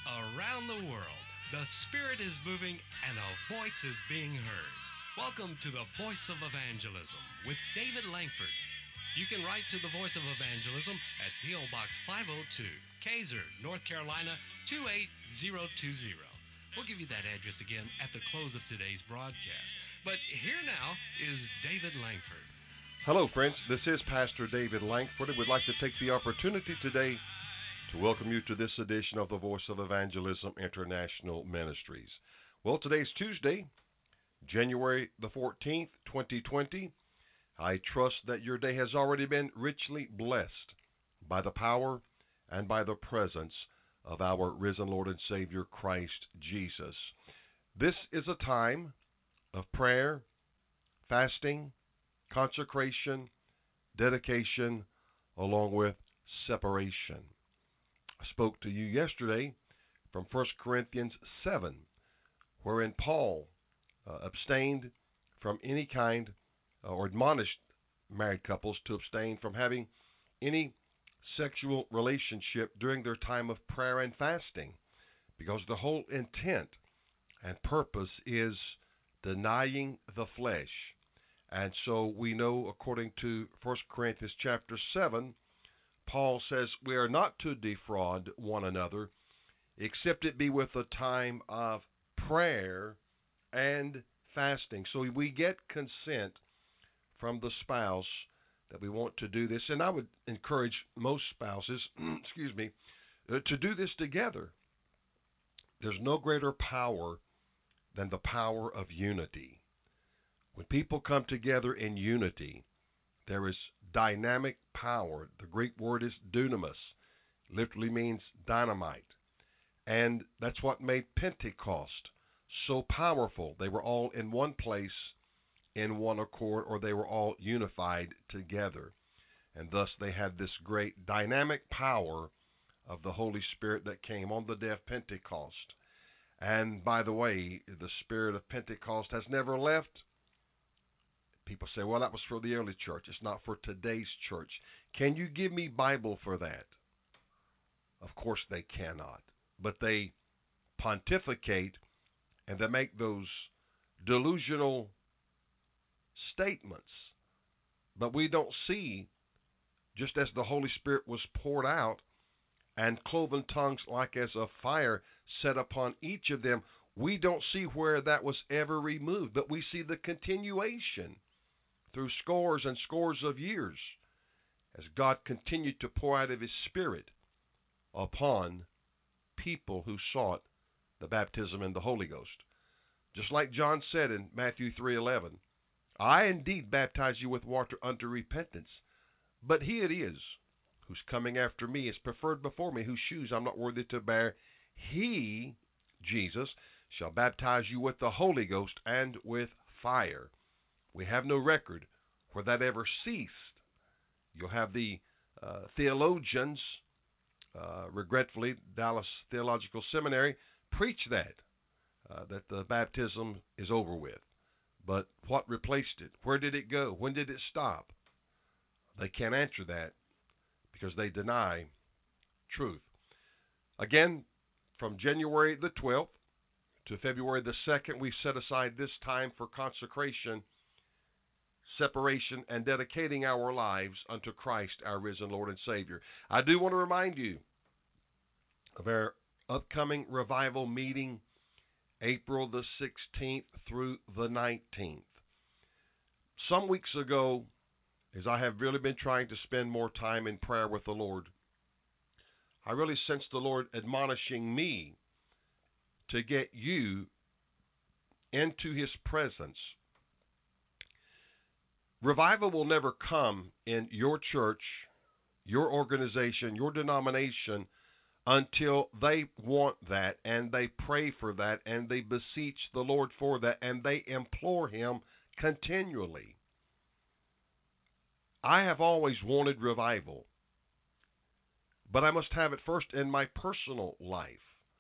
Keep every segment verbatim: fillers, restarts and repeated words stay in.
Around the world, the Spirit is moving and a voice is being heard. Welcome to the Voice of Evangelism with David Langford. You can write to the Voice of Evangelism at P O. Box five oh two, Kaiser, North Carolina two eight zero two zero. We'll give you that address again at the close of today's broadcast. But here now is David Langford. Hello, friends. This is Pastor David Langford, and we'd like to take the opportunity today to welcome you to this edition of the Voice of Evangelism International Ministries. Well, today's Tuesday, January the fourteenth, twenty twenty. I trust that your day has already been richly blessed by the power and by the presence of our risen Lord and Savior, Christ Jesus. This is a time of prayer, fasting, consecration, dedication, along with separation. I spoke to you yesterday from First Corinthians seven, wherein Paul uh, abstained from any kind, uh, or admonished married couples to abstain from having any sexual relationship during their time of prayer and fasting, because the whole intent and purpose is denying the flesh. And so we know, according to First Corinthians chapter seven, Paul says we are not to defraud one another, except it be with a time of prayer and fasting. So we get consent from the spouse that we want to do this. And I would encourage most spouses, excuse me, uh, to do this together. There's no greater power than the power of unity. When people come together in unity, there is dynamic power. The Greek word is dunamis. Literally means dynamite. And that's what made Pentecost so powerful. They were all in one place, in one accord, or they were all unified together. And thus they had this great dynamic power of the Holy Spirit that came on the day of Pentecost. And by the way, the Spirit of Pentecost has never left. People say, well, that was for the early church. It's not for today's church. Can you give me Bible for that? Of course they cannot. But they pontificate and they make those delusional statements. But we don't see, just as the Holy Spirit was poured out and cloven tongues like as a fire set upon each of them, we don't see where that was ever removed. But we see the continuation through scores and scores of years, as God continued to pour out of His Spirit upon people who sought the baptism in the Holy Ghost. Just like John said in Matthew three eleven, I indeed baptize you with water unto repentance, but He it is who's coming after me is preferred before me, whose shoes I'm not worthy to bear. He, Jesus, shall baptize you with the Holy Ghost and with fire. We have no record where that ever ceased. You'll have the uh, theologians, uh, regretfully, Dallas Theological Seminary, preach that, uh, that the baptism is over with. But what replaced it? Where did it go? When did it stop? They can't answer that because they deny truth. Again, from January the twelfth to February the second, we set aside this time for consecration, separation, and dedicating our lives unto Christ, our risen Lord and Savior. I do want to remind you of our upcoming revival meeting, April the sixteenth through the nineteenth. Some weeks ago, as I have really been trying to spend more time in prayer with the Lord, I really sensed the Lord admonishing me to get you into His presence. Revival will never come in your church, your organization, your denomination until they want that and they pray for that and they beseech the Lord for that and they implore Him continually. I have always wanted revival, but I must have it first in my personal life.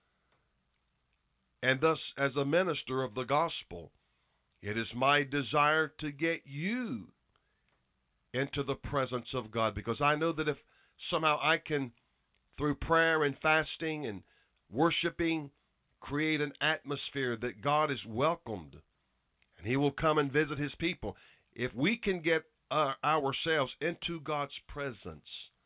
And thus, as a minister of the gospel, it is my desire to get you into the presence of God, because I know that if somehow I can, through prayer and fasting and worshiping create an atmosphere that God is welcomed, and He will come and visit His people. If we can get uh, ourselves into God's presence,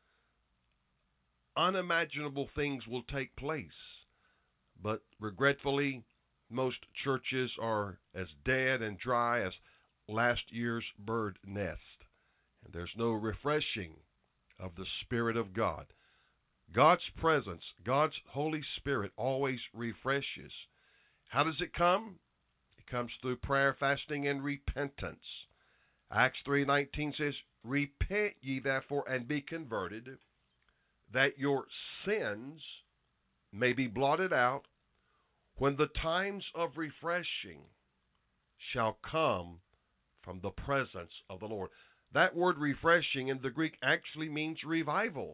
unimaginable things will take place. But regretfully, most churches are as dead and dry as last year's bird nest, and there's no refreshing of the Spirit of God. God's presence, God's Holy Spirit always refreshes. How does it come? It comes through prayer, fasting, and repentance. Acts three nineteen says, "Repent ye therefore and be converted, that your sins may be blotted out, when the times of refreshing shall come from the presence of the Lord." That word refreshing in the Greek actually means revival.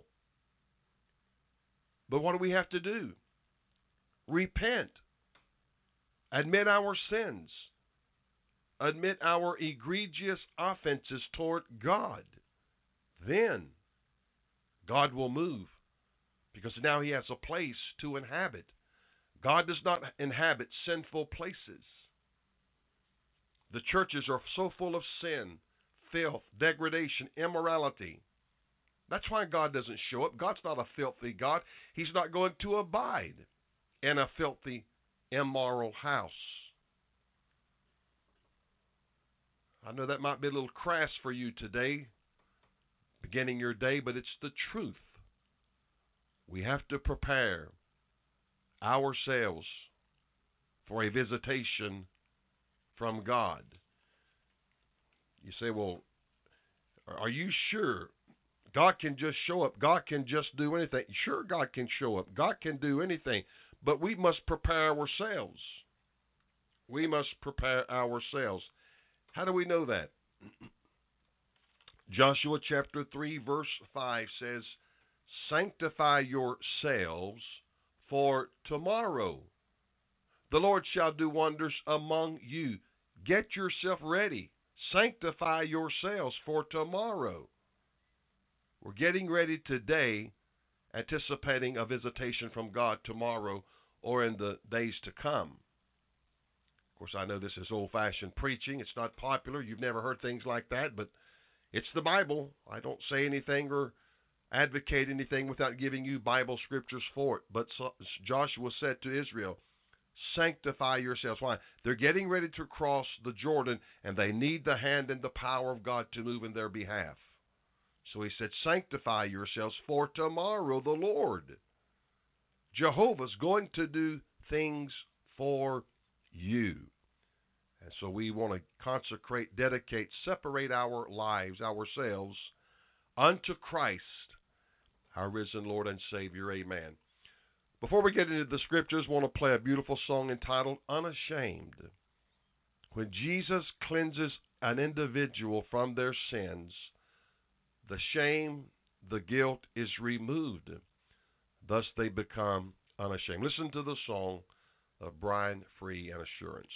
But what do we have to do? Repent. Admit our sins. Admit our egregious offenses toward God. Then God will move, because now He has a place to inhabit. God does not inhabit sinful places. The churches are so full of sin, filth, degradation, immorality. That's why God doesn't show up. God's not a filthy God. He's not going to abide in a filthy, immoral house. I know that might be a little crass for you today, beginning your day, but it's the truth. We have to prepare ourselves for a visitation from God. You say, well, are you sure God can just show up? God can just do anything. Sure, God can show up. God can do anything. But we must prepare ourselves. We must prepare ourselves. How do we know that? Joshua chapter three, verse five says, "Sanctify yourselves for tomorrow. The Lord shall do wonders among you." Get yourself ready. Sanctify yourselves for tomorrow. We're getting ready today, anticipating a visitation from God tomorrow or in the days to come. Of course, I know this is old-fashioned preaching. It's not popular. You've never heard things like that, but it's the Bible. I don't say anything or advocate anything without giving you Bible scriptures for it. But Joshua said to Israel, sanctify yourselves. Why? They're getting ready to cross the Jordan, and they need the hand and the power of God to move in their behalf. So he said, sanctify yourselves, for tomorrow the Lord, Jehovah's going to do things for you. And so we want to consecrate, dedicate, separate our lives, ourselves, unto Christ, our risen Lord and Savior. Amen. Before we get into the scriptures, I want to play a beautiful song entitled Unashamed. When Jesus cleanses an individual from their sins, the shame, the guilt is removed. Thus they become unashamed. Listen to the song of Brian Free and Assurance.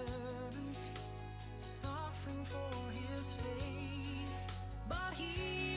For his faith, but he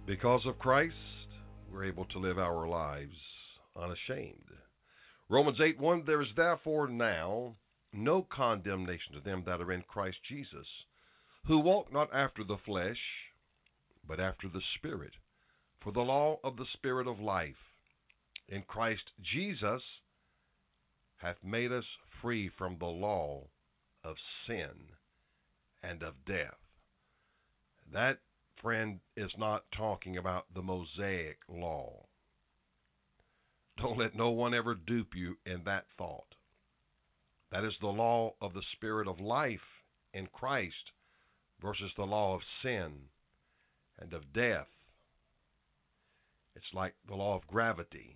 Because of Christ, we're able to live our lives unashamed. Romans eight one, there is therefore now no condemnation to them that are in Christ Jesus, who walk not after the flesh, but after the Spirit. For the law of the Spirit of life in Christ Jesus hath made us free from the law of sin and of death. That, friend, is not talking about the Mosaic law. Don't let no one ever dupe you in that thought. That is the law of the Spirit of life in Christ versus the law of sin and of death. It's like the law of gravity.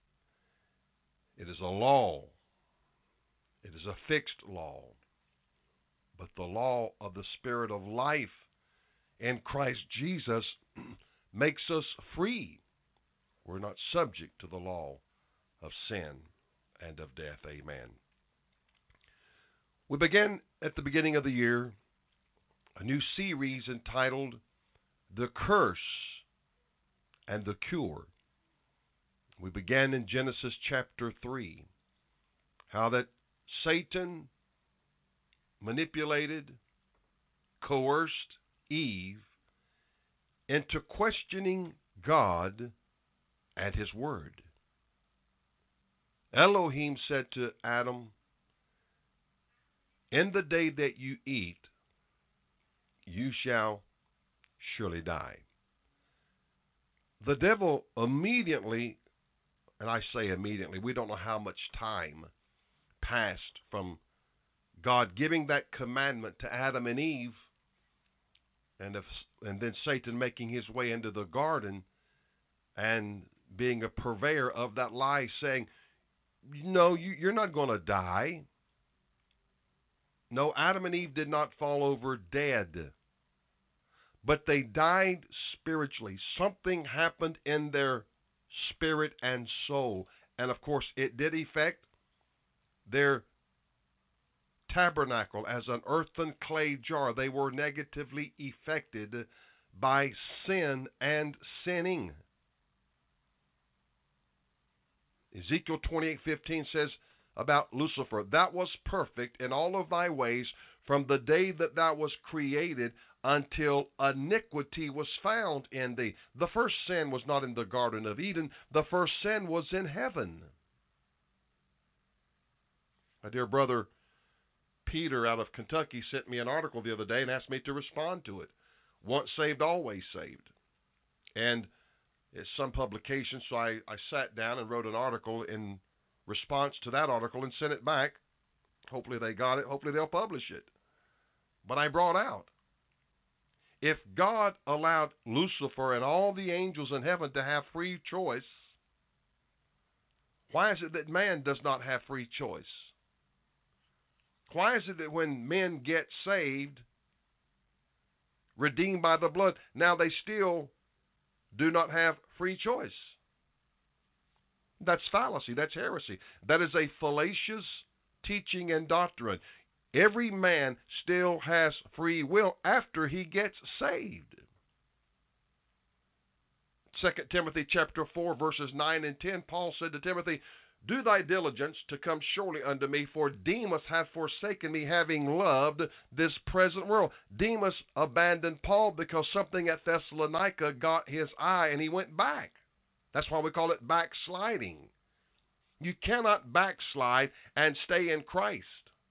It is a law. It is a fixed law. But the law of the Spirit of life in Christ Jesus makes us free. We're not subject to the law of sin and of death. Amen. We began at the beginning of the year a new series entitled The Curse and the Cure. We began in Genesis chapter three, how that Satan manipulated, coerced Eve into questioning God and His Word. Elohim said to Adam, in the day that you eat, you shall surely die. The devil immediately, and I say immediately, we don't know how much time passed from God giving that commandment to Adam and Eve, and if, and then Satan making his way into the garden and being a purveyor of that lie, saying, no, you, you're not going to die. No, Adam and Eve did not fall over dead, but they died spiritually. Something happened in their spirit and soul, and of course it did affect their tabernacle as an earthen clay jar. They were negatively affected by sin and sinning. Ezekiel twenty-eight fifteen says about Lucifer, that was perfect in all of thy ways from the day that thou was created until iniquity was found in thee. The first sin was not in the Garden of Eden. The first sin was in heaven. My dear brother Peter out of Kentucky sent me an article the other day and asked me to respond to it. Once saved, always saved. And it's some publication, so I, I sat down and wrote an article in response to that article and sent it back. Hopefully they got it. Hopefully they'll publish it. But I brought out, if God allowed Lucifer and all the angels in heaven to have free choice, why is it that man does not have free choice? Why is it that when men get saved, redeemed by the blood, now they still do not have free choice? That's fallacy. That's heresy. That is a fallacious teaching and doctrine. Every man still has free will after he gets saved. Second Timothy chapter four, verses nine and ten, Paul said to Timothy, do thy diligence to come surely unto me, for Demas hath forsaken me, having loved this present world. Demas abandoned Paul because something at Thessalonica got his eye, and he went back. That's why we call it backsliding. You cannot backslide and stay in Christ.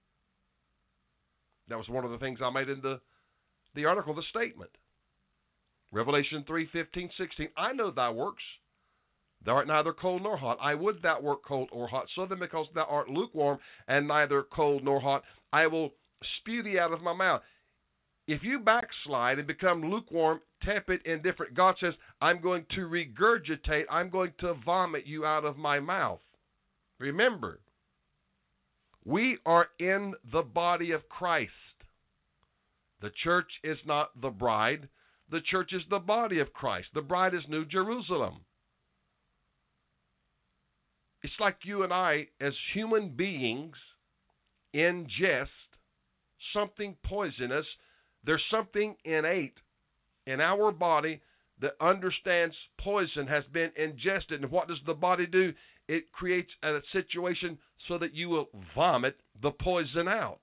That was one of the things I made in the, the article, the statement. Revelation three, fifteen, sixteen, I know thy works. Thou art neither cold nor hot. I would thou wert cold or hot. So then, because thou art lukewarm and neither cold nor hot, I will spew thee out of my mouth. If you backslide and become lukewarm, tepid, indifferent, God says, I'm going to regurgitate, I'm going to vomit you out of my mouth. Remember, we are in the body of Christ. The church is not the bride. The church is the body of Christ. The bride is New Jerusalem. It's like you and I, as human beings, ingest something poisonous. There's something innate in our body that understands poison has been ingested. And what does the body do? It creates a situation so that you will vomit the poison out.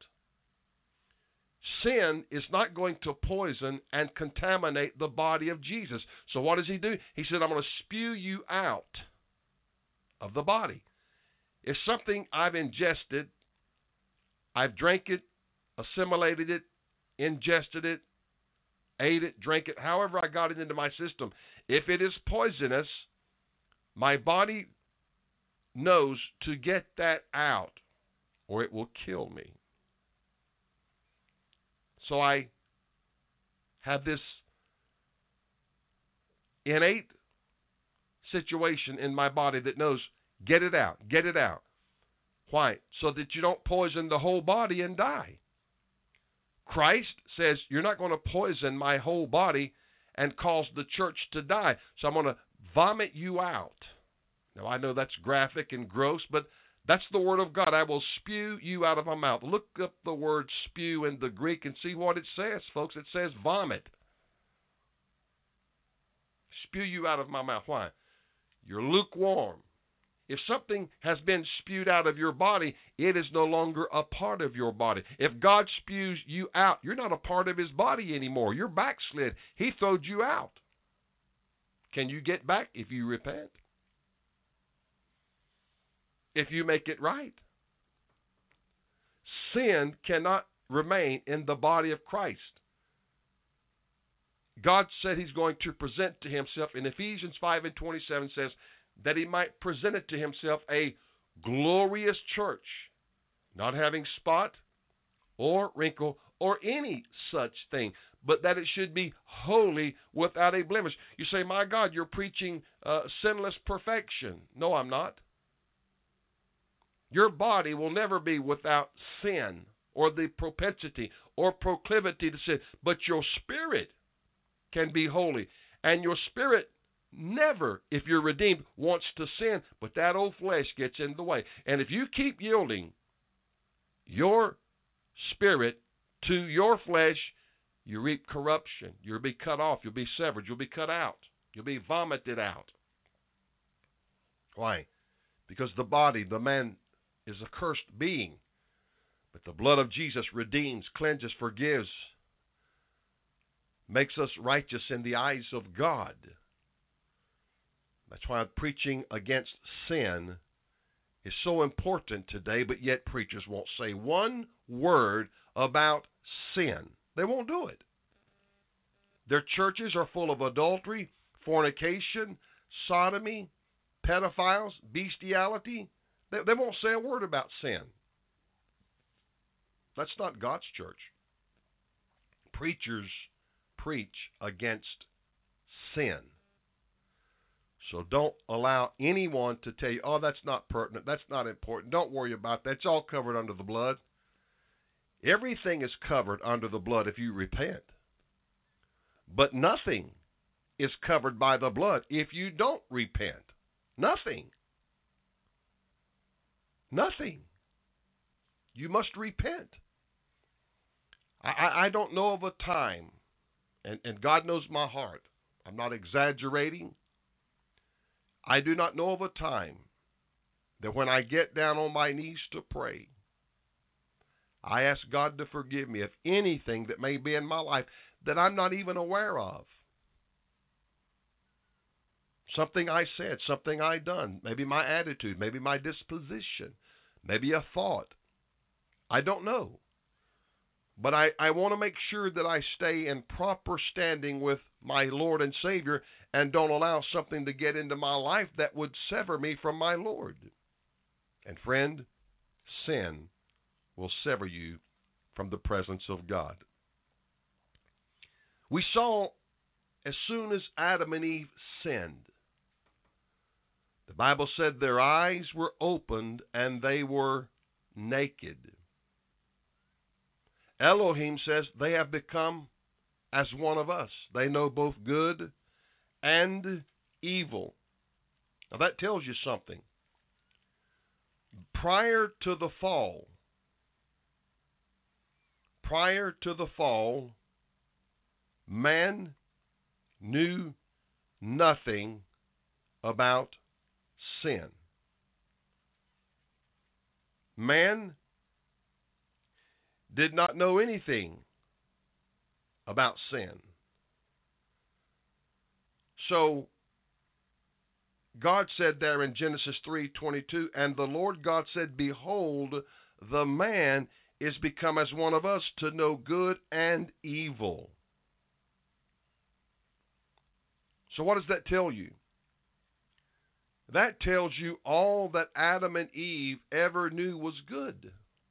Sin is not going to poison and contaminate the body of Jesus. So what does he do? He said, I'm going to spew you out of the body. If something I've ingested, I've drank it, assimilated it, ingested it, ate it, drank it, however I got it into my system, if it is poisonous, my body knows to get that out or it will kill me. So I have this innate situation in my body that knows, get it out, get it out. Why? So that you don't poison the whole body and die. Christ says, you're not going to poison my whole body and cause the church to die. So I'm going to vomit you out. Now, I know that's graphic and gross, but that's the word of God. I will spew you out of my mouth. Look up the word spew in the Greek and see what it says, folks. It says vomit. Spew you out of my mouth. Why? You're lukewarm. If something has been spewed out of your body, it is no longer a part of your body. If God spews you out, you're not a part of his body anymore. You're backslid. He throwed you out. Can you get back if you repent? If you make it right? Sin cannot remain in the body of Christ. God said he's going to present to himself, in Ephesians five and twenty-seven says, that he might present it to himself a glorious church, not having spot or wrinkle or any such thing, but that it should be holy without a blemish. You say, my God, you're preaching uh, sinless perfection. No, I'm not. Your body will never be without sin or the propensity or proclivity to sin, but your spirit can be holy. And your spirit never, if you're redeemed, wants to sin, but that old flesh gets in the way. And if you keep yielding your spirit to your flesh, you reap corruption. You'll be cut off. You'll be severed. You'll be cut out. You'll be vomited out. Why? Because the body, the man, is a cursed being. But the blood of Jesus redeems, cleanses, forgives, makes us righteous in the eyes of God. That's why preaching against sin is so important today, but yet preachers won't say one word about sin. They won't do it. Their churches are full of adultery, fornication, sodomy, pedophiles, bestiality. They, they won't say a word about sin. That's not God's church. Preachers preach against sin. So don't allow anyone to tell you, oh, that's not pertinent, that's not important, don't worry about that, it's all covered under the blood. Everything is covered under the blood if you repent. But nothing is covered by the blood if you don't repent. Nothing. Nothing. You must repent. I, I don't know of a time, and, and God knows my heart, I'm not exaggerating. I do not know of a time that when I get down on my knees to pray, I ask God to forgive me of anything that may be in my life that I'm not even aware of. Something I said, something I done, maybe my attitude, maybe my disposition, maybe a thought. I don't know. But I, I want to make sure that I stay in proper standing with my Lord and Savior and don't allow something to get into my life that would sever me from my Lord. And friend, sin will sever you from the presence of God. We saw as soon as Adam and Eve sinned, the Bible said their eyes were opened and they were naked. Elohim says they have become as one of us. They know both good and evil. Now that tells you something. Prior to the fall, prior to the fall, man knew nothing about sin. Man did not know anything about sin. So God said there in Genesis three twenty-two, and the Lord God said, behold, the man is become as one of us to know good and evil. So what does that tell you? That tells you all that Adam and Eve ever knew was good.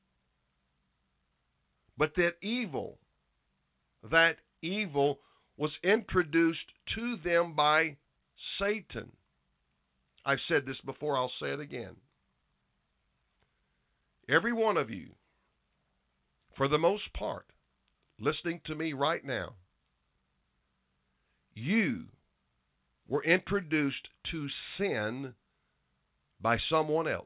But that evil, that evil was introduced to them by Satan. I've said this before, I'll say it again. Every one of you, for the most part, listening to me right now, you were introduced to sin by someone else.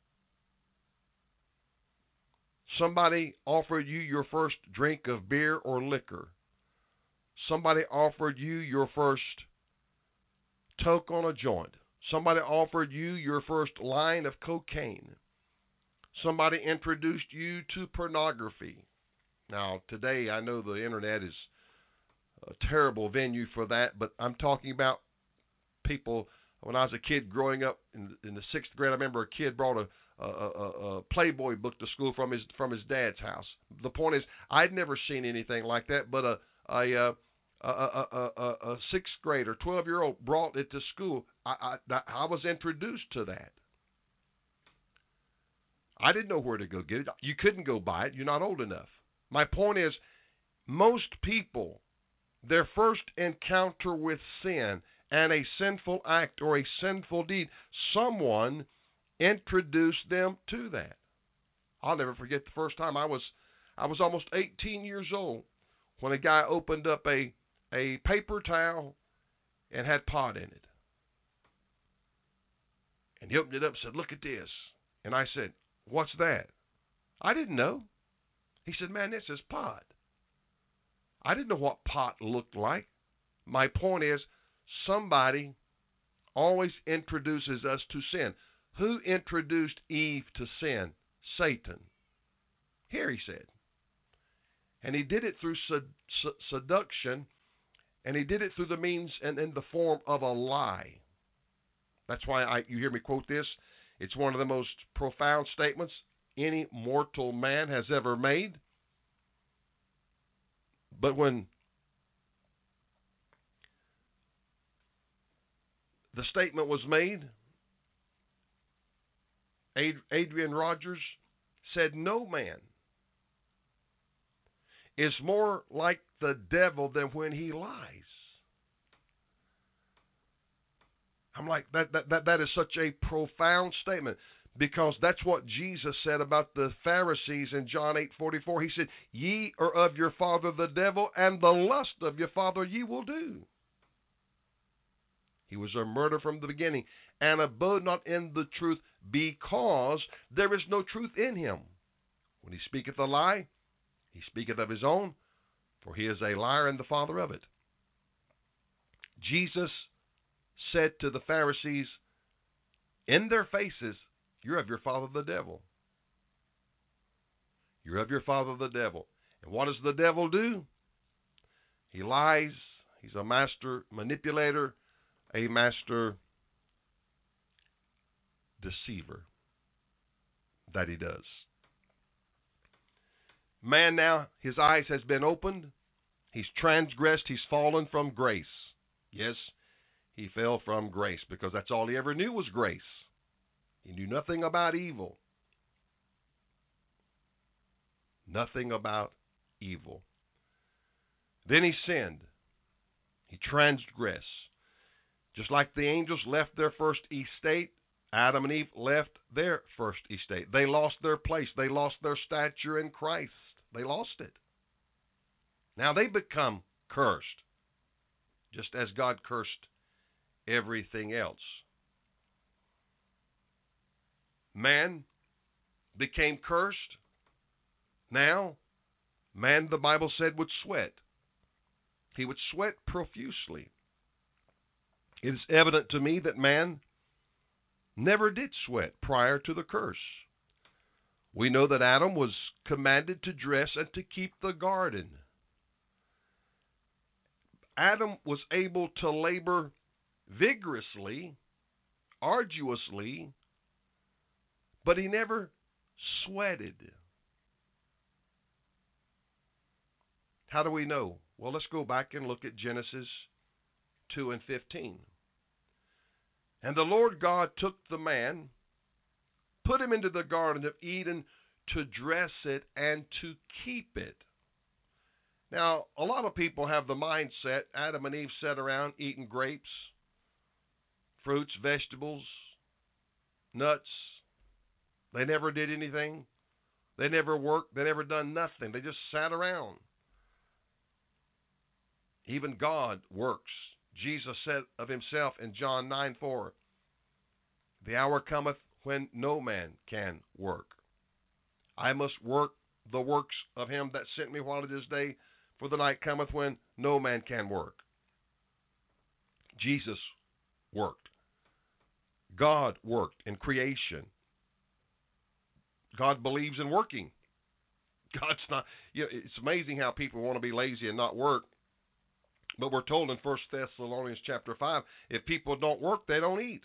Somebody offered you your first drink of beer or liquor. Somebody offered you your first toke on a joint. Somebody offered you your first line of cocaine. Somebody introduced you to pornography. Now, today I know the internet is a terrible venue for that, but I'm talking about people. When I was a kid growing up in, in the sixth grade, I remember a kid brought a A, a, a Playboy book to school from his from his dad's house. The point is, I'd never seen anything like that, but a a a, a, a, a, a sixth grader, twelve year old brought it to school. I, I I was introduced to that. I didn't know where to go get it. You couldn't go buy it. You're not old enough. My point is, most people, their first encounter with sin and a sinful act or a sinful deed, someone introduced them to that. I'll never forget the first time I was I was almost eighteen years old when a guy opened up a a paper towel and had pot in it. And he opened it up and said, "Look at this." And I said, "What's that?" I didn't know. He said, "Man, this is pot." I didn't know what pot looked like. My point is, somebody always introduces us to sin. Who introduced Eve to sin? Satan. Here he said. And he did it through sed- seduction, and he did it through the means and in the form of a lie. That's why I, you hear me quote this. It's one of the most profound statements any mortal man has ever made. But when the statement was made, Adrian Rogers said, "No man is more like the devil than when he lies." I'm like, that, that, that, that is such a profound statement, because that's what Jesus said about the Pharisees in John eight forty-four. He said, "Ye are of your father the devil, and the lust of your father ye will do." He was a murderer from the beginning, and abode not in the truth, because there is no truth in him. When he speaketh a lie, he speaketh of his own, for he is a liar and the father of it. Jesus said to the Pharisees in their faces, "You're of your father the devil. You're of your father the devil." And what does the devil do? He lies. He's a master manipulator, a master deceiver. That he does. Man now, his eyes has been opened. He's transgressed. He's fallen from grace. Yes, he fell from grace, because that's all he ever knew was grace. He knew nothing about evil. Nothing about evil. Then he sinned. He transgressed. Just like the angels left their first estate, Adam and Eve left their first estate. They lost their place. They lost their stature in Christ. They lost it. Now they become cursed, just as God cursed everything else. Man became cursed. Now, man, the Bible said, would sweat. He would sweat profusely. It is evident to me that man never did sweat prior to the curse. We know that Adam was commanded to dress and to keep the garden. Adam was able to labor vigorously, arduously, but he never sweated. How do we know? Well, let's go back and look at Genesis two and fifteen. And the Lord God took the man, put him into the Garden of Eden to dress it and to keep it. Now, a lot of people have the mindset, Adam and Eve sat around eating grapes, fruits, vegetables, nuts. They never did anything. They never worked. They never done nothing. They just sat around. Even God works. Jesus said of himself in John nine four, the hour cometh when no man can work. I must work the works of him that sent me while it is day, for the night cometh when no man can work. Jesus worked. God worked in creation. God believes in working. God's not, you know, it's amazing how people want to be lazy and not work. But we're told in First Thessalonians chapter five, if people don't work, they don't eat.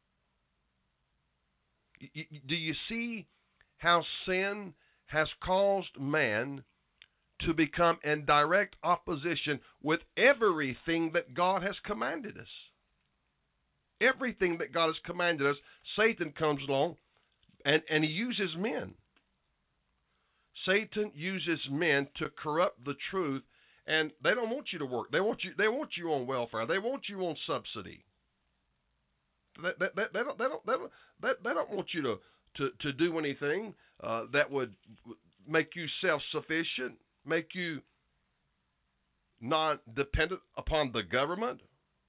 Do you see how sin has caused man to become in direct opposition with everything that God has commanded us? Everything that God has commanded us, Satan comes along and, and he uses men. Satan uses men to corrupt the truth. And they don't want you to work. They want you. They want you on welfare. They want you on subsidy. They, they, they, they don't. They don't. They don't. They, they don't want you to to, to do anything uh, that would make you self-sufficient, make you non-dependent upon the government.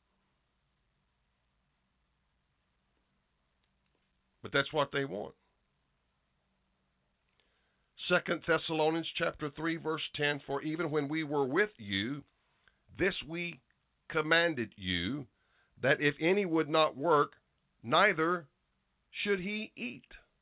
But that's what they want. Second Thessalonians chapter three, verse ten, for even when we were with you, this we commanded you, that if any would not work, neither should he eat.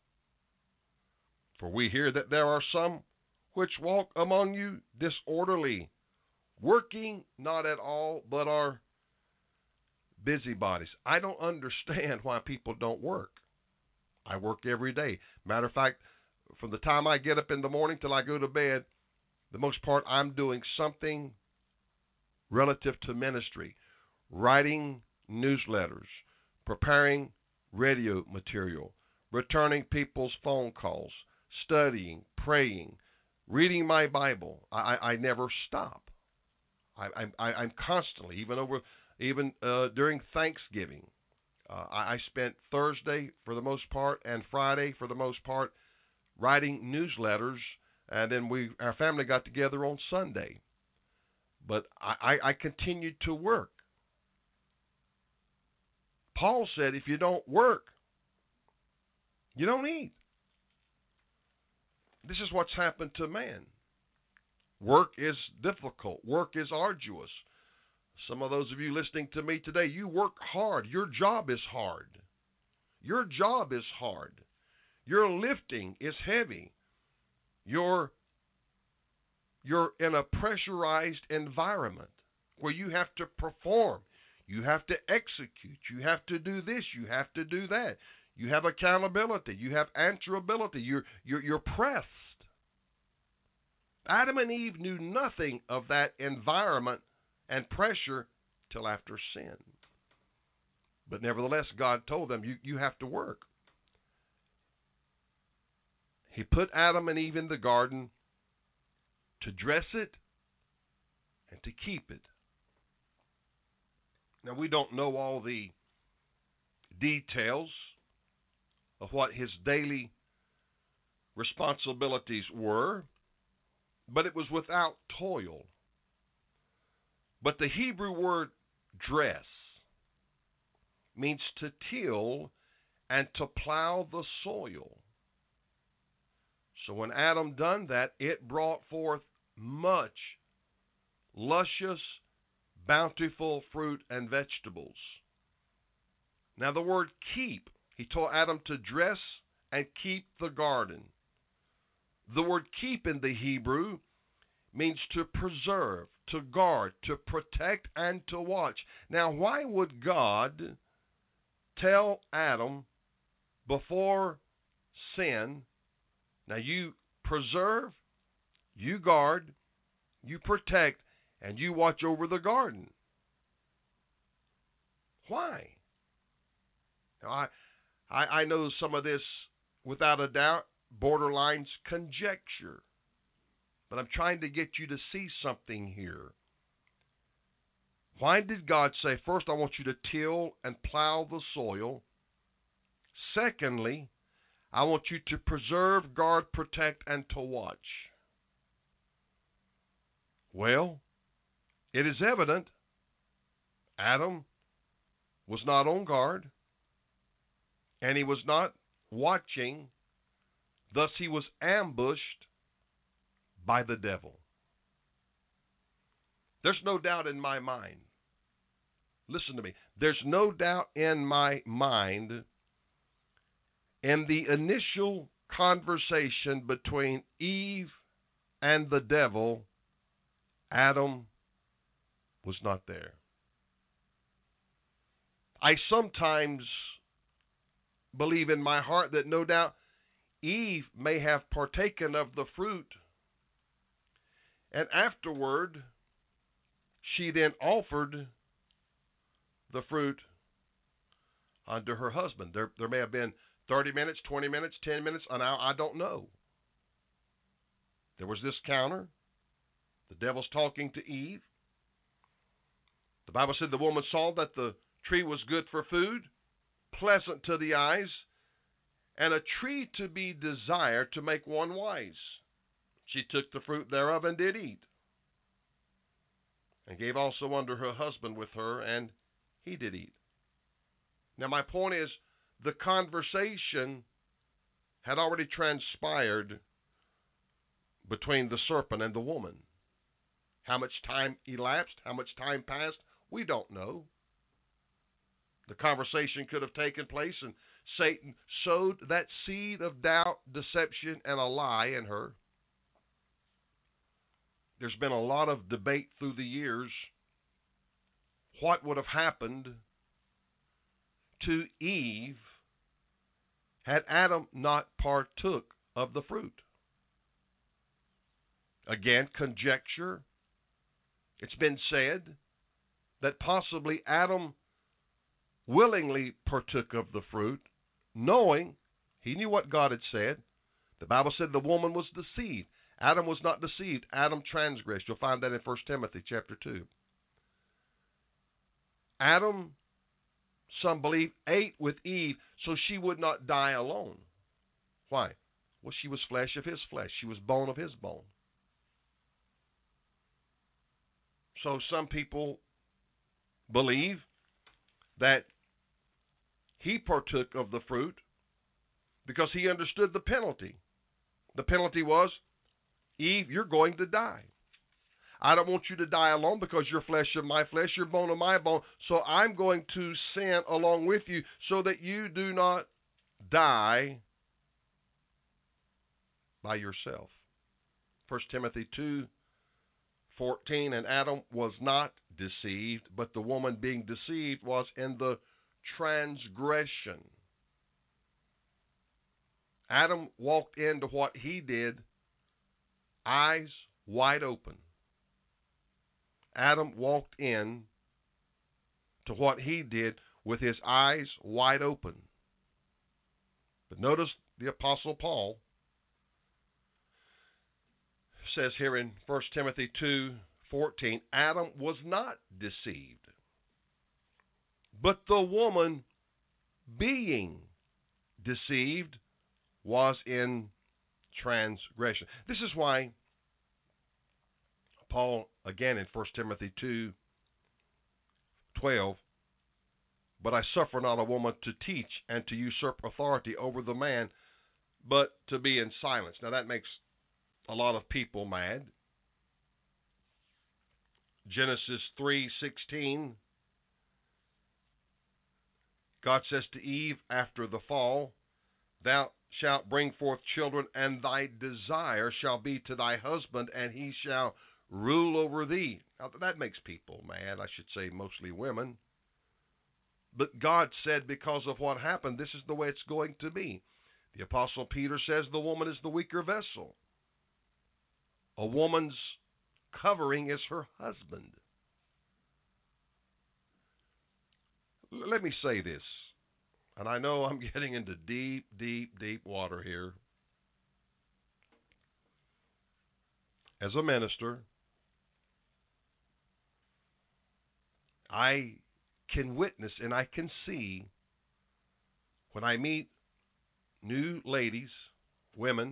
For we hear that there are some which walk among you disorderly, working not at all, but are busybodies. I don't understand why people don't work. I work every day. Matter of fact, from the time I get up in the morning till I go to bed, the most part I'm doing something relative to ministry, writing newsletters, preparing radio material, returning people's phone calls, studying, praying, reading my Bible. I, I, I never stop. I, I, I'm constantly, even over, even uh, during Thanksgiving, uh, I, I spent Thursday for the most part and Friday for the most part writing newsletters, and then we, our family got together on Sunday. But I, I, I continued to work. Paul said, if you don't work, you don't eat. This is what's happened to man. Work is difficult. Work is arduous. Some of those of you listening to me today, you work hard. Your job is hard. Your job is hard. Your lifting is heavy. You're, you're in a pressurized environment where you have to perform. You have to execute. You have to do this. You have to do that. You have accountability. You have answerability. You're, you're, you're pressed. Adam and Eve knew nothing of that environment and pressure till after sin. But nevertheless, God told them, you, you have to work. He put Adam and Eve in the garden to dress it and to keep it. Now, we don't know all the details of what his daily responsibilities were, but it was without toil. But the Hebrew word dress means to till and to plow the soil. So when Adam done that, it brought forth much luscious, bountiful fruit and vegetables. Now the word keep, he told Adam to dress and keep the garden. The word keep in the Hebrew means to preserve, to guard, to protect, and to watch. Now, why would God tell Adam before sin, now you preserve, you guard, you protect, and you watch over the garden? Why? Now, I, I, I know some of this, without a doubt, borderlines conjecture. But I'm trying to get you to see something here. Why did God say, first, I want you to till and plow the soil. Secondly, I want you to preserve, guard, protect, and to watch? Well, it is evident Adam was not on guard, and he was not watching. Thus, he was ambushed by the devil. There's no doubt in my mind. Listen to me. There's no doubt in my mind in the initial conversation between Eve and the devil, Adam was not there. I sometimes believe in my heart that no doubt Eve may have partaken of the fruit, and afterward she then offered the fruit unto her husband. There, there may have been thirty minutes, twenty minutes, ten minutes, an hour, I don't know. There was this counter. The devil's talking to Eve. The Bible said the woman saw that the tree was good for food, pleasant to the eyes, and a tree to be desired to make one wise. She took the fruit thereof and did eat, and gave also unto her husband with her, and he did eat. Now my point is, the conversation had already transpired between the serpent and the woman. How much time elapsed, how much time passed, we don't know. The conversation could have taken place, and Satan sowed that seed of doubt, deception, and a lie in her. There's been a lot of debate through the years. What would have happened to Eve had Adam not partook of the fruit? Again, conjecture. It's been said that possibly Adam willingly partook of the fruit, knowing he knew what God had said. The Bible said the woman was deceived. Adam was not deceived. Adam transgressed. You'll find that in First Timothy chapter two. Adam, some believe, ate with Eve so she would not die alone. Why? Well, she was flesh of his flesh. She was bone of his bone. So some people believe that he partook of the fruit because he understood the penalty. The penalty was, Eve, you're going to die. I don't want you to die alone because you're flesh of my flesh, you're bone of my bone. So I'm going to sin along with you so that you do not die by yourself. First Timothy two fourteen, and Adam was not deceived, but the woman being deceived was in the transgression. Adam walked into what he did, eyes wide open. Adam walked in to what he did with his eyes wide open. But notice the Apostle Paul says here in First Timothy two fourteen, Adam was not deceived, but the woman being deceived was in transgression. This is why Paul, again in First Timothy two twelve, but I suffer not a woman to teach and to usurp authority over the man, but to be in silence. Now that makes a lot of people mad. Genesis three sixteen, God says to Eve after the fall, thou shalt bring forth children, and thy desire shall be to thy husband, and he shall rule over thee. Now, that makes people mad, I should say mostly women. But God said because of what happened, this is the way it's going to be. The Apostle Peter says the woman is the weaker vessel. A woman's covering is her husband. Let me say this, and I know I'm getting into deep, deep, deep water here. As a minister, I can witness and I can see when I meet new ladies, women,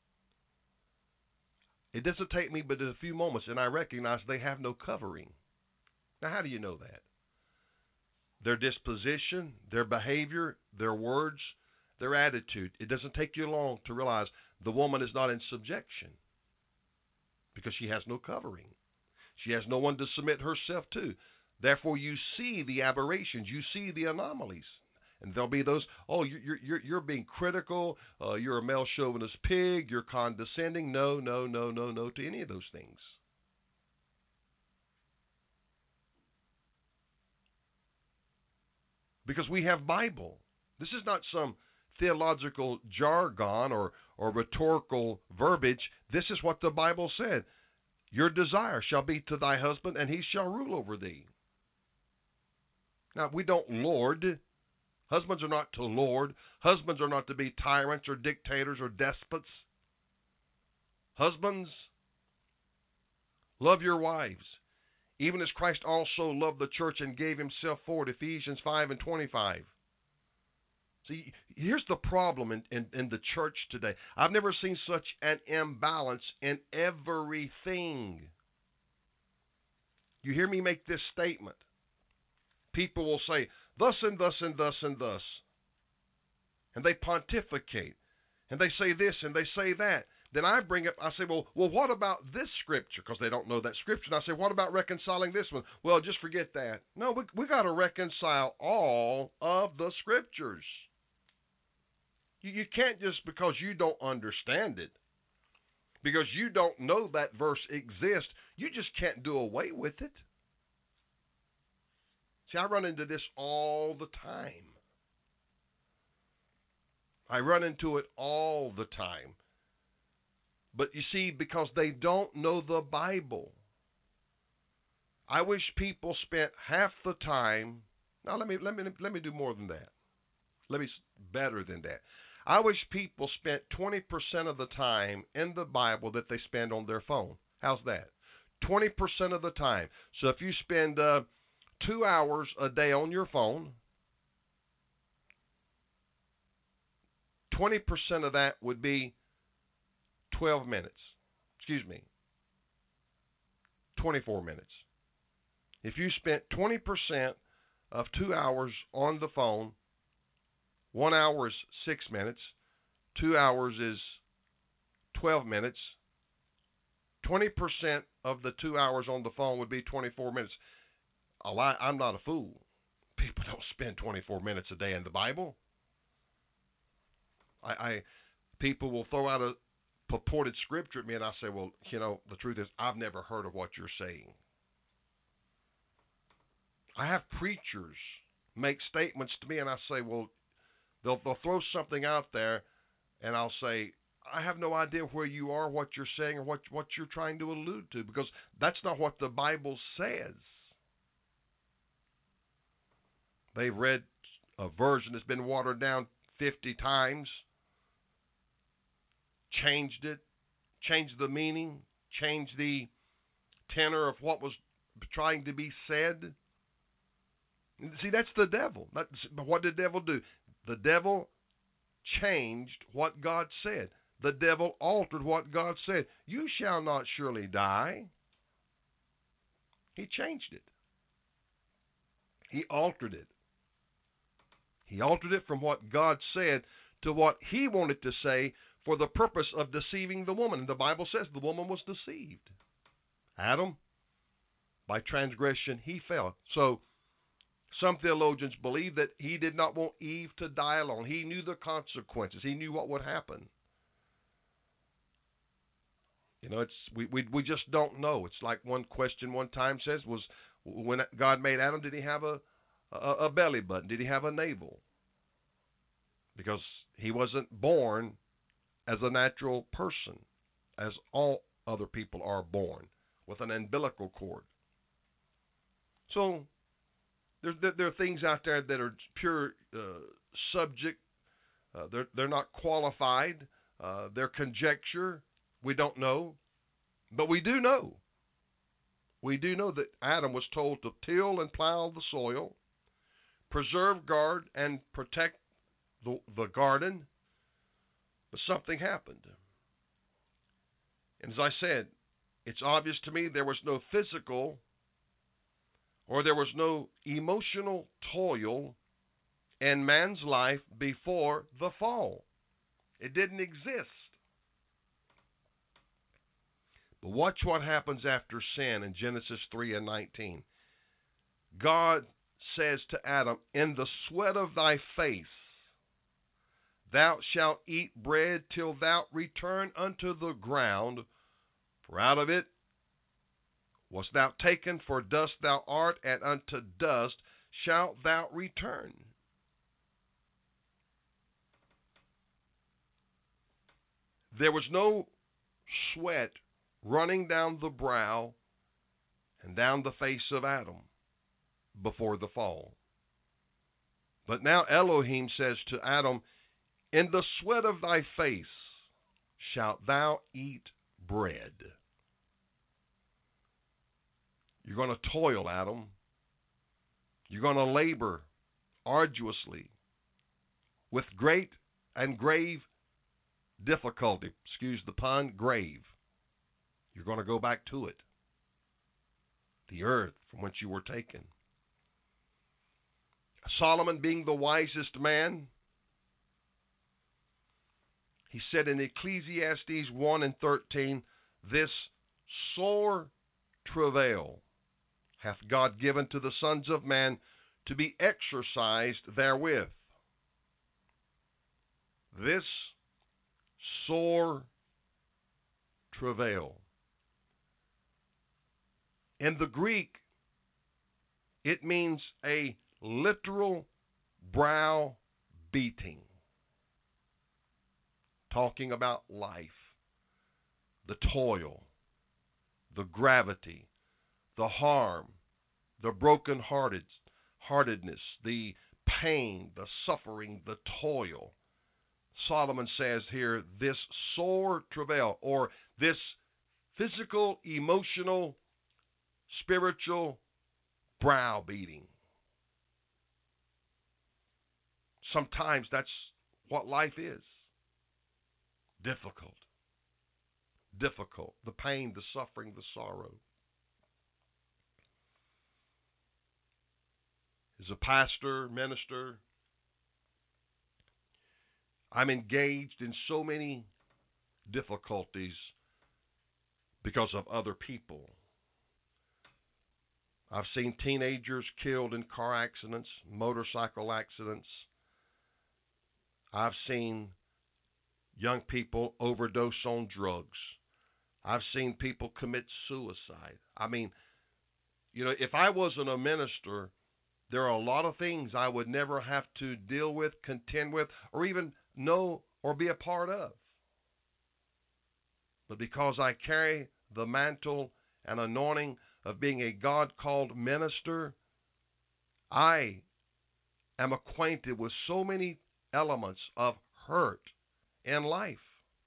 it doesn't take me but a few moments and I recognize they have no covering. Now, how do you know that? Their disposition, their behavior, their words, their attitude. It doesn't take you long to realize the woman is not in subjection because she has no covering. She has no one to submit herself to. Therefore, you see the aberrations. You see the anomalies. And there'll be those, oh, you're, you're, you're being critical. Uh, you're a male chauvinist pig. You're condescending. No, no, no, no, no to any of those things. Because we have Bible. This is not some theological jargon or, or rhetorical verbiage. This is what the Bible said. Your desire shall be to thy husband, and he shall rule over thee. Now, we don't lord. Husbands are not to lord. Husbands are not to be tyrants or dictators or despots. Husbands, love your wives, even as Christ also loved the church and gave himself for it, Ephesians five and twenty-five. See, here's the problem in, in, in the church today. I've never seen such an imbalance in everything. You hear me make this statement. People will say, thus and thus and thus and thus. And they pontificate. And they say this and they say that. Then I bring up, I say, well, well, what about this scripture? Because they don't know that scripture. And I say, what about reconciling this one? Well, just forget that. No, we we got to reconcile all of the scriptures. You, you can't just because you don't understand it, because you don't know that verse exists, you just can't do away with it. See, I run into this all the time. I run into it all the time. But you see, because they don't know the Bible. I wish people spent half the time. Now let me let me let me do more than that. Let me better than that. I wish people spent twenty percent of the time in the Bible that they spend on their phone. How's that? twenty percent of the time. So if you spend uh, two hours a day on your phone, twenty percent of that would be twelve minutes. Excuse me. twenty-four minutes. If you spent twenty percent of two hours on the phone, one hour is six minutes, two hours is twelve minutes, twenty percent of the two hours on the phone would be twenty-four minutes. A lot, I'm not a fool. People don't spend twenty-four minutes a day in the Bible. I, I people will throw out a purported scripture at me, and I say, well, you know, the truth is I've never heard of what you're saying. I have preachers make statements to me, and I say, well, they'll, they'll throw something out there, and I'll say, I have no idea where you are, what you're saying, or what, what you're trying to allude to, because that's not what the Bible says. They've read a version that's been watered down fifty times, changed it, changed the meaning, changed the tenor of what was trying to be said. See, that's the devil. That's, but what did the devil do? The devil changed what God said. The devil altered what God said. You shall not surely die. He changed it. He altered it. He altered it from what God said to what he wanted to say for the purpose of deceiving the woman. And the Bible says the woman was deceived. Adam, by transgression, he fell. So Some theologians believe that he did not want Eve to die alone. He knew the consequences. He knew what would happen. You know, it's we, we we just don't know. It's like one question one time says was, when God made Adam, did he have a, a, a belly button? Did he have a navel? Because he wasn't born as a natural person, as all other people are born, with an umbilical cord. So there, there, there are things out there that are pure uh, subject. Uh, they're, they're not qualified. Uh, they're conjecture. We don't know. But we do know. We do know that Adam was told to till and plow the soil, preserve, guard, and protect the, the garden. But something happened. And as I said, it's obvious to me there was no physical or there was no emotional toil in man's life before the fall. It didn't exist. But watch what happens after sin in Genesis three and nineteen. God says to Adam, in the sweat of thy face thou shalt eat bread till thou return unto the ground, for out of it wast thou taken, for dust thou art, and unto dust shalt thou return. There was no sweat running down the brow and down the face of Adam before the fall. But now Elohim says to Adam, in the sweat of thy face shalt thou eat bread. You're going to toil, Adam. You're going to labor arduously with great and grave difficulty. Excuse the pun, grave. You're going to go back to it. The earth from which you were taken. Solomon, being the wisest man, he said in Ecclesiastes one and thirteen, this sore travail hath God given to the sons of man to be exercised therewith. This sore travail. In the Greek, it means a literal brow beating. Talking about life, the toil, the gravity, the harm, the broken-hearted, heartedness, the pain, the suffering, the toil. Solomon says here, this sore travail, or this physical, emotional, spiritual brow beating. Sometimes that's what life is. Difficult. Difficult. The pain, the suffering, the sorrow. As a pastor, minister, I'm engaged in so many difficulties because of other people. I've seen teenagers killed in car accidents, motorcycle accidents. I've seen young people overdose on drugs. I've seen people commit suicide. I mean, you know, if I wasn't a minister, there are a lot of things I would never have to deal with, contend with, or even know or be a part of. But because I carry the mantle and anointing of being a God-called minister, I am acquainted with so many elements of hurt in life.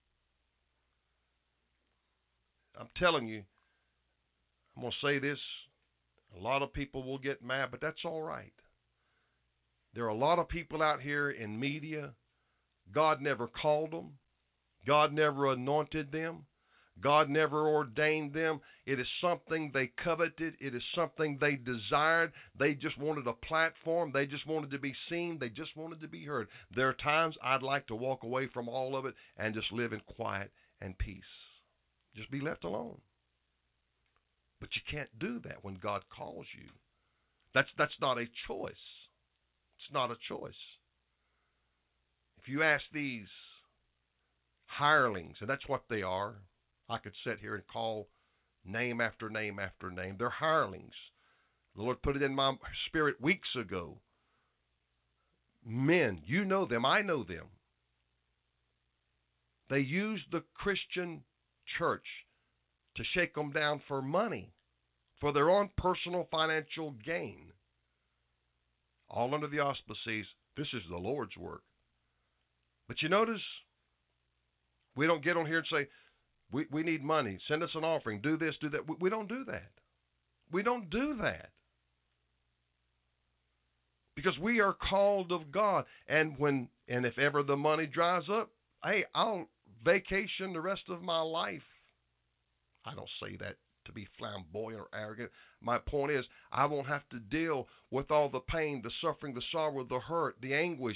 I'm telling you, I'm going to say this, a lot of people will get mad, but that's all right. There are a lot of people out here in media. God never called them. God never anointed them. God never ordained them. It is something they coveted. It is something they desired. They just wanted a platform. They just wanted to be seen. They just wanted to be heard. There are times I'd like to walk away from all of it and just live in quiet and peace. Just be left alone. But you can't do that when God calls you That's, that's not a choice. It's not a choice. If you ask these hirelings, and that's what they are, I could sit here and call name after name after name. They're hirelings. The Lord put it in my spirit weeks ago. Men, you know them, I know them. They use the Christian church to shake them down for money, for their own personal financial gain. All under the auspices, this is the Lord's work. But you notice, we don't get on here and say, we, we need money, send us an offering, do this, do that. We, we don't do that. We don't do that. Because we are called of God. And when and if ever the money dries up, hey, I'll vacation the rest of my life. I don't say that to be flamboyant or arrogant. My point is, I won't have to deal with all the pain, the suffering, the sorrow, the hurt, the anguish.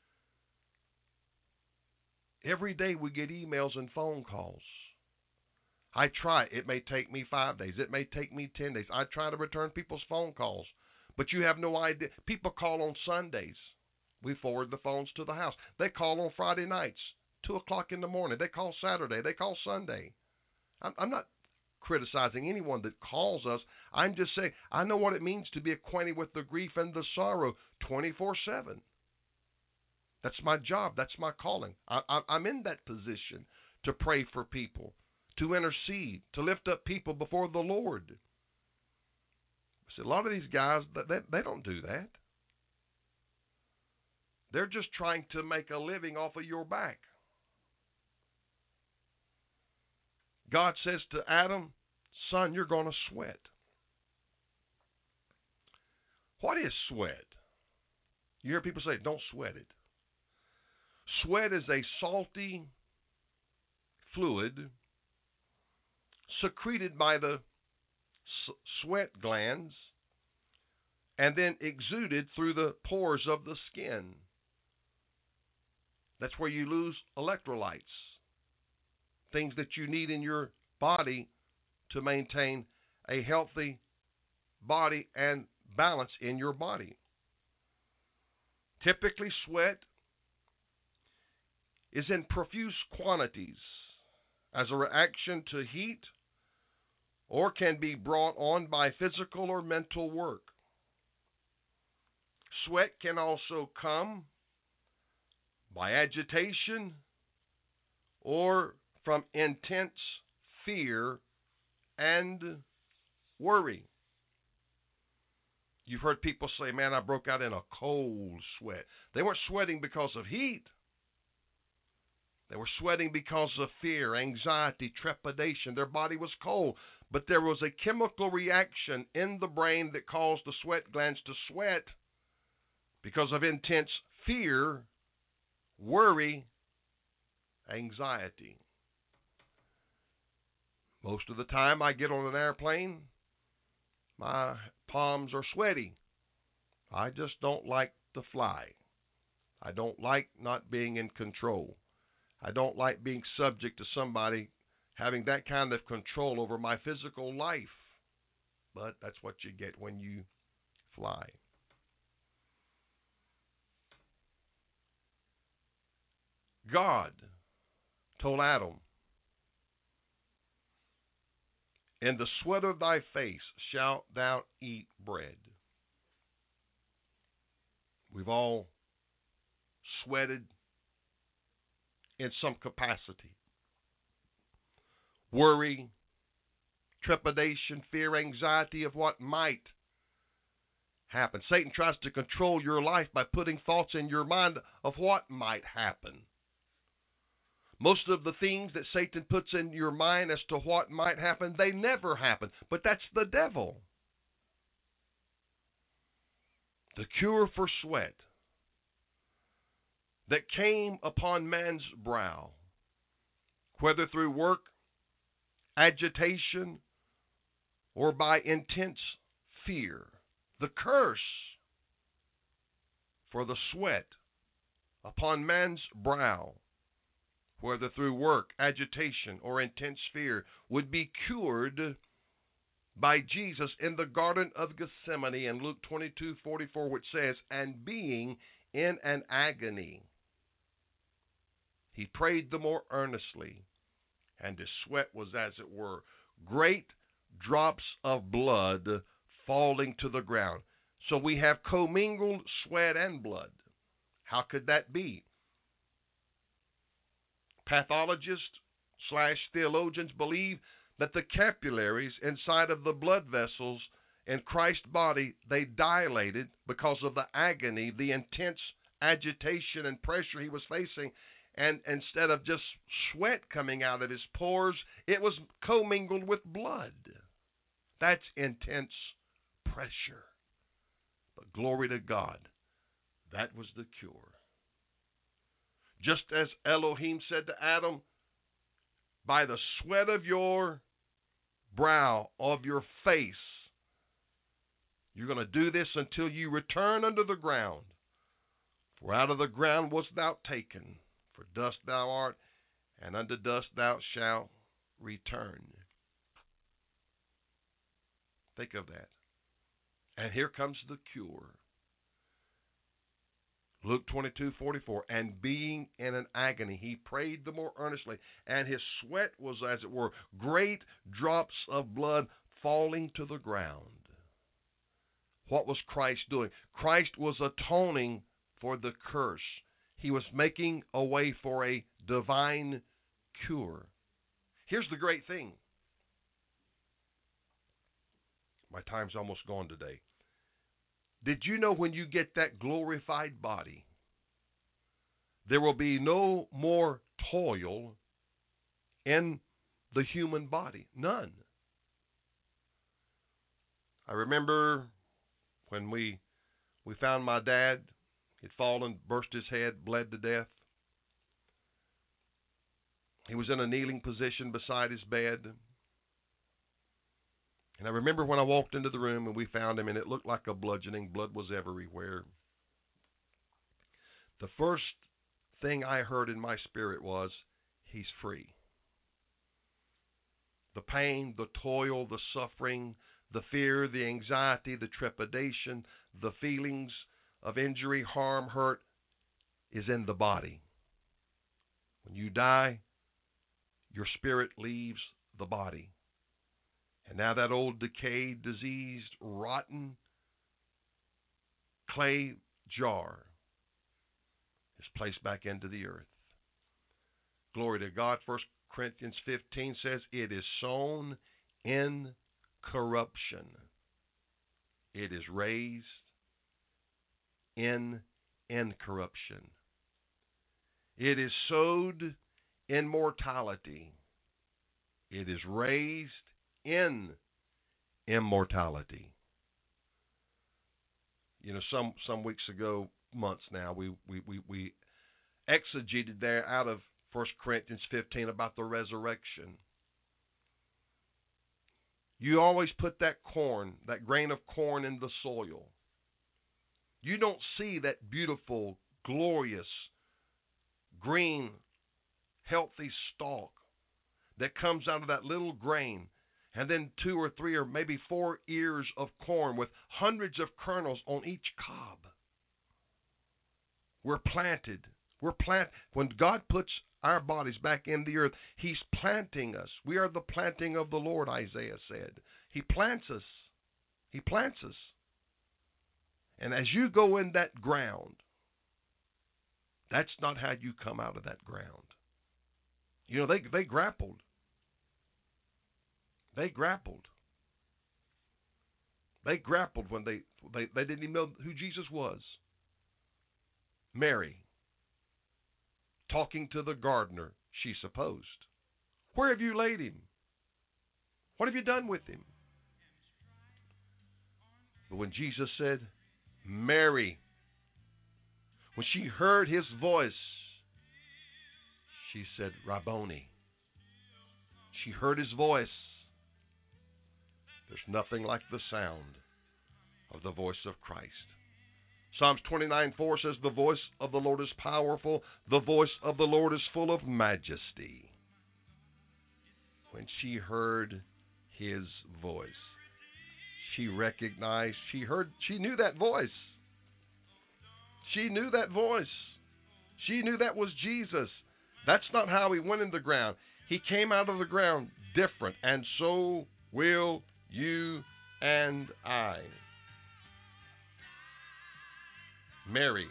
Every day we get emails and phone calls. I try. It may take me five days. It may take me ten days. I try to return people's phone calls. But you have no idea. People call on Sundays. We forward the phones to the house. They call on Friday nights, two o'clock in the morning. They call Saturday. They call Sunday. I'm, I'm not criticizing anyone that calls us. I'm just saying I know what it means to be acquainted with the grief and the sorrow twenty-four seven. That's my job. That's my calling. I, I, I'm in that position to pray for people, to intercede, to lift up people before the Lord. See, a lot of these guys, they, they don't do that. They're just trying to make a living off of your back. God says to Adam, son, you're going to sweat. What is sweat? You hear people say, don't sweat it. Sweat is a salty fluid secreted by the sweat glands and then exuded through the pores of the skin. That's where you lose electrolytes, things that you need in your body to maintain a healthy body and balance in your body. Typically, sweat is in profuse quantities as a reaction to heat, or can be brought on by physical or mental work. Sweat can also come by agitation or from intense fear and worry. You've heard people say, man, I broke out in a cold sweat. They weren't sweating because of heat. They were sweating because of fear, anxiety, trepidation. Their body was cold. But there was a chemical reaction in the brain that caused the sweat glands to sweat because of intense fear, worry, anxiety. Most of the time I get on an airplane, my palms are sweaty. I just don't like to fly. I don't like not being in control. I don't like being subject to somebody having that kind of control over my physical life. But that's what you get when you fly. God told Adam, in the sweat of thy face shalt thou eat bread. We've all sweated in some capacity. Worry, trepidation, fear, anxiety of what might happen. Satan tries to control your life by putting thoughts in your mind of what might happen. Most of the things that Satan puts in your mind as to what might happen, they never happen. But that's the devil. The cure for sweat that came upon man's brow, whether through work, agitation, or by intense fear. The curse for the sweat upon man's brow, whether through work, agitation, or intense fear, would be cured by Jesus in the Garden of Gethsemane in Luke twenty-two forty-four, which says, and being in an agony, he prayed the more earnestly, and his sweat was, as it were, great drops of blood falling to the ground. So we have commingled sweat and blood. How could that be? Pathologists slash theologians believe that the capillaries inside of the blood vessels in Christ's body, they dilated because of the agony, the intense agitation and pressure he was facing. And instead of just sweat coming out of his pores, it was commingled with blood. That's intense pressure. But glory to God, that was the cure. Just as Elohim said to Adam, by the sweat of your brow, of your face, you're going to do this until you return unto the ground. For out of the ground wast thou taken, for dust thou art, and unto dust thou shalt return. Think of that. And here comes the cure. Luke twenty-two forty-four, and being in an agony, he prayed the more earnestly, and his sweat was, as it were, great drops of blood falling to the ground. What was Christ doing? Christ was atoning for the curse. He was making a way for a divine cure. Here's the great thing. My time's almost gone today. Did you know when you get that glorified body, there will be no more toil in the human body? None. I remember when we we found my dad. He'd fallen, burst his head, bled to death. He was in a kneeling position beside his bed. And I remember when I walked into the room and we found him, and it looked like a bludgeoning. Blood was everywhere. The first thing I heard in my spirit was, he's free. The pain, the toil, the suffering, the fear, the anxiety, the trepidation, the feelings of injury, harm, hurt is in the body. When you die, your spirit leaves the body. And now that old decayed, diseased, rotten clay jar is placed back into the earth. Glory to God. First Corinthians fifteen says, it is sown in corruption. It is raised in incorruption. It is sowed in mortality. It is raised in immortality. You know, some some weeks ago, months now, we we we, we exegeted there out of First Corinthians fifteen about the resurrection. You always put that corn, that grain of corn in the soil. You don't see that beautiful, glorious, green, healthy stalk that comes out of that little grain, and then two or three or maybe four ears of corn with hundreds of kernels on each cob. We're planted. We're plant. When God puts our bodies back in the earth, he's planting us. We are the planting of the Lord, Isaiah said. He plants us. He plants us. And as you go in that ground, that's not how you come out of that ground. You know, they they grappled. They grappled. They grappled when they, they, they didn't even know who Jesus was. Mary, talking to the gardener, she supposed. Where have you laid him? What have you done with him? But when Jesus said, Mary, when she heard his voice, she said, Rabboni. She heard his voice. There's nothing like the sound of the voice of Christ. Psalms twenty-nine four says, the voice of the Lord is powerful. The voice of the Lord is full of majesty. When she heard his voice. she recognized, she heard, she knew that voice. She knew that voice. She knew that was Jesus. That's not how he went in the ground. He came out of the ground different, and so will you and I. Mary,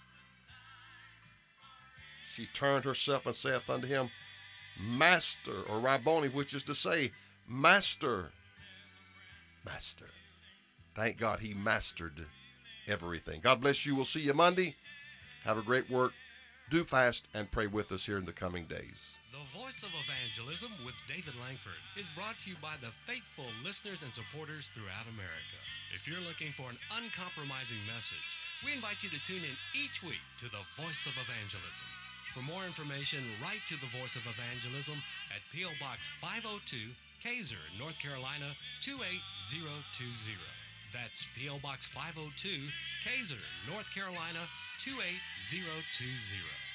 she turned herself and saith unto him, Master, or Rabboni, which is to say, Master. Master. Thank God he mastered everything. God bless you. We'll see you Monday. Have a great work. Do fast and pray with us here in the coming days. The Voice of Evangelism with David Langford is brought to you by the faithful listeners and supporters throughout America. If you're looking for an uncompromising message, we invite you to tune in each week to the Voice of Evangelism. For more information, write to the Voice of Evangelism at P O. Box five oh two, Kaiser, North Carolina two eight zero two zero. That's P O. Box five oh two, Kaiser, North Carolina two eight zero two zero.